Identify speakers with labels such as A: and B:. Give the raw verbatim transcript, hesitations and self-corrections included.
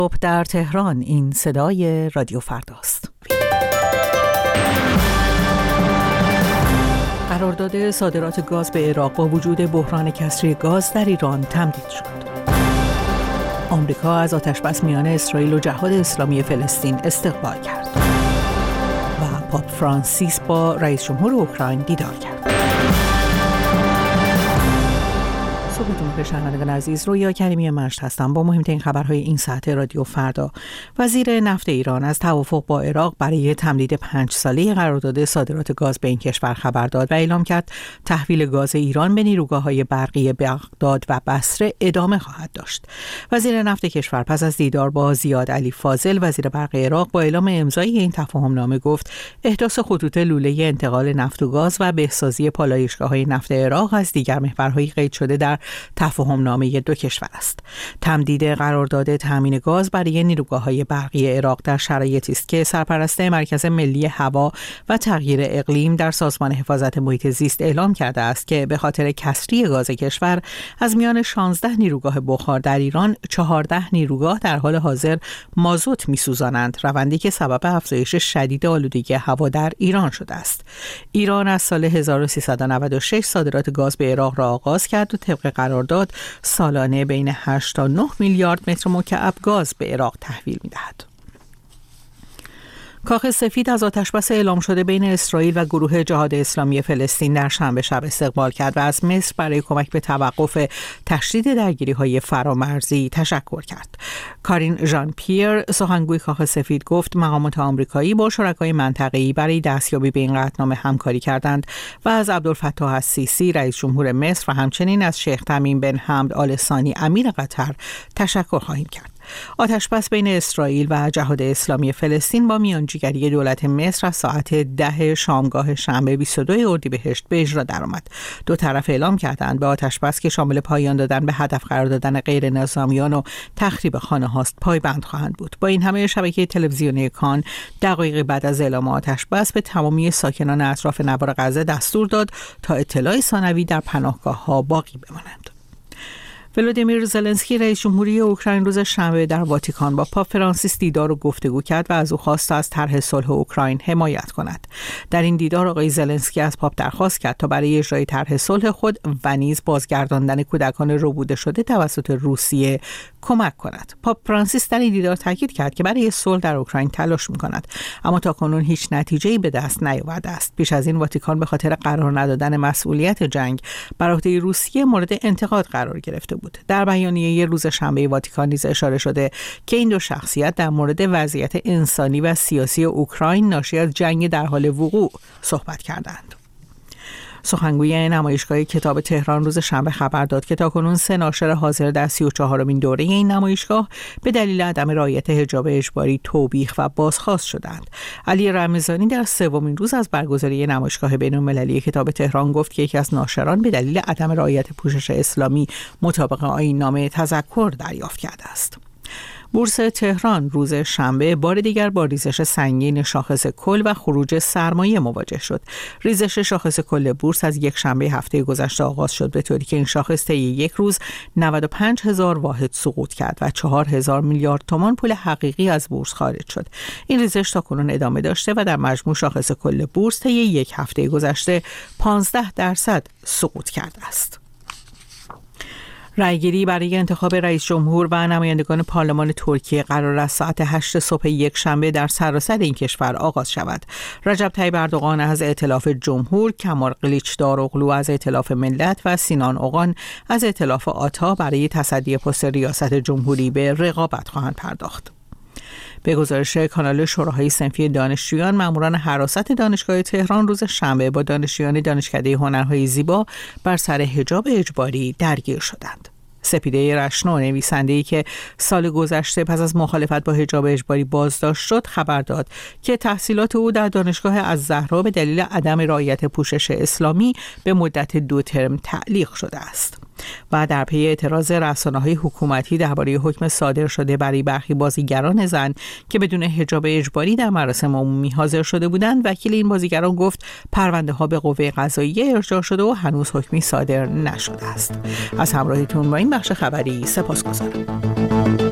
A: صبح در تهران، این صدای رادیو فرداست. قرارداد صادرات گاز به عراق با وجود بحران کسری گاز در ایران تمدید شد. آمریکا از آتشبس میان اسرائیل و جهاد اسلامی فلسطین استقبال کرد و پاپ فرانسیس با رئیس جمهور اوکراین دیدار کرد. صبحتون بخیر شنوندگان عزیز، رویا کریمی مشت هستم با مهمترین خبرهای این ساعت رادیو فردا. وزیر نفت ایران از توافق با عراق برای تمدید پنج ساله قرارداد صادرات گاز به این کشور خبر داد و اعلام کرد تحویل گاز ایران به نیروگاه‌های برقی بغداد و بصره ادامه خواهد داشت. وزیر نفت کشور پس از دیدار با زیاد علی فاضل وزیر برق عراق با اعلام امضای این تفاهم نامه گفت احداث خطوط لوله انتقال نفت و گاز و بهسازی پالایشگاه‌های نفت عراق از دیگر محورهای قید شده در تفاهم نامه دو کشور است. تمدید قرارداد تامین گاز برای نیروگاه‌های برقی عراق در شرایطی است که سرپرست مرکز ملی هوا و تغییر اقلیم در سازمان حفاظت محیط زیست اعلام کرده است که به خاطر کسری گاز کشور از میان شانزده نیروگاه بخار در ایران چهارده نیروگاه در حال حاضر مازوت می‌سوزانند، روندی که سبب افزایش شدید آلودگی هوا در ایران شده است. ایران از سال هزار و سیصد و نود و شش صادرات گاز به عراق را آغاز کرد و طبق قرارداد سالانه بین هشت تا نه میلیارد متر مکعب گاز به عراق تحویل می‌دهد. کاخ سفید از آتشبس اعلام شده بین اسرائیل و گروه جهاد اسلامی فلسطین در شنبه شب استقبال کرد و از مصر برای کمک به توقف تشدید درگیری‌های فرامرزی تشکر کرد. کارین ژان پیر سخنگوی کاخ سفید گفت مقامات آمریکایی با شرکای منطقه‌ای برای دستیابی به این قطعنامه همکاری کردند و از عبدالفتاح السیسی رئیس جمهور مصر و همچنین از شیخ تمیم بن حمد آل ثانی امیر قطر تشکر خواهیم کرد. آتشبس بین اسرائیل و جهاد اسلامی فلسطین با میانجیگری دولت مصر از ساعت ده شامگاه شنبه بیست و دو اردیبهشت به اجرا درآمد. دو طرف اعلام کردند به آتشبس که شامل پایان دادن به هدف قرار دادن غیر نظامیان و تخریب خانه هاست پایبند خواهند بود. با این همه شبکه تلویزیونی کان دقایقی بعد از اعلام آتشبس به تمامی ساکنان اطراف نوار غزه دستور داد تا اطلاع ثانوی در پناهگاه ها باقی بمانند. ولودیمیر زلنسکی رئیس جمهوری اوکراین روز شنبه در واتیکان با پاپ فرانسیس دیدار و گفتگو کرد و از او خواست از طرح صلح اوکراین حمایت کند. در این دیدار آقای زلنسکی از پاپ درخواست کرد تا برای اجرای طرح صلح خود و نیز بازگرداندن کودکان ربوده شده توسط روسیه کمک کند. پاپ فرانسیس در این دیدار تاکید کرد که برای صلح در اوکراین تلاش می‌کند، اما تاکنون هیچ نتیجه‌ای به دست نیاورده است. پیش از این واتیکان به خاطر قرار ندادن مسئولیت جنگ بر عهده روسیه مورد انتقاد قرار گرفته بود. در بیانیه روز شنبه واتیکان نیز اشاره شده که این دو شخصیت در مورد وضعیت انسانی و سیاسی اوکراین ناشی از جنگ در حال وقوع صحبت کردند. سخنگوی نمایشگاه کتاب تهران روز شنبه خبر داد که تاکنون سه ناشر حاضر در سی و چهارمین دوره این نمایشگاه به دلیل عدم رعایت حجاب اجباری توبیخ و بازخواست شدند. علی رمضانی در سومین روز از برگزاری نمایشگاه بین‌المللی کتاب تهران گفت که یکی از ناشران به دلیل عدم رعایت پوشش اسلامی مطابق آیین نامه تذکر دریافت کرده است. بورس تهران روز شنبه بار دیگر با ریزش سنگین شاخص کل و خروج سرمایه مواجه شد. ریزش شاخص کل بورس از یک شنبه هفته گذشته آغاز شد، به طوری که این شاخص طی یک روز نود و پنج هزار واحد سقوط کرد و چهار هزار میلیارد تومان پول حقیقی از بورس خارج شد. این ریزش تاکنون ادامه داشته و در مجموع شاخص کل بورس طی یک هفته گذشته پانزده درصد سقوط کرده است. رأیگیری برای انتخاب رئیس جمهور و نمایندگان پارلمان ترکیه قرار است ساعت هشت صبح یک شنبه در سراسر این کشور آغاز شود. رجب طیب اردوغان از ائتلاف جمهور، کمال قلیچداروغلو از ائتلاف ملت و سینان اوغان از ائتلاف آتا برای تصدی پست ریاست جمهوری به رقابت خواهند پرداخت. به گزارش کانال شوراهای صنفی دانشجویان، ماموران حراست دانشگاه تهران روز شنبه با دانشجویان دانشکده هنرهای زیبا بر سر حجاب اجباری درگیر شدند. سپیده رشنو، نویسنده‌ای که سال گذشته پس از مخالفت با حجاب اجباری بازداشت شد، خبر داد که تحصیلات او در دانشگاه الزهرا به دلیل عدم رعایت پوشش اسلامی به مدت دو ترم تعلیق شده است. و در پی اعتراض رسانه‌های حکومتی درباره حکم صادر شده برای برخی بازیگران زن که بدون حجاب اجباری در مراسم عمومی حاضر شده بودند، وکیل این بازیگران گفت پرونده ها به قوه قضاییه ارجاع شده و هنوز حکمی صادر نشده است. از همراهیتون با این بخش خبری سپاسگزارم.